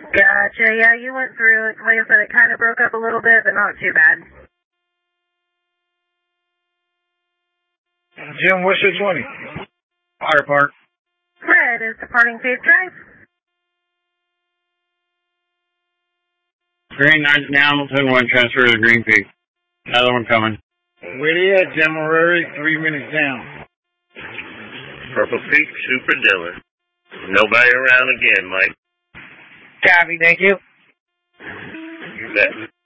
Gotcha. Yeah, you went through it. Like I said, it kind of broke up a little bit, but not too bad. Jim, what's your 20? Fire Park. Red is departing Faith Drive. Green 9 Hamilton, one transfer to Green Peak. Another one coming. Where they at, Temporary? 3 minutes down. Purple Peak, Super Diller. Nobody around again, Mike. Copy, thank you. You bet.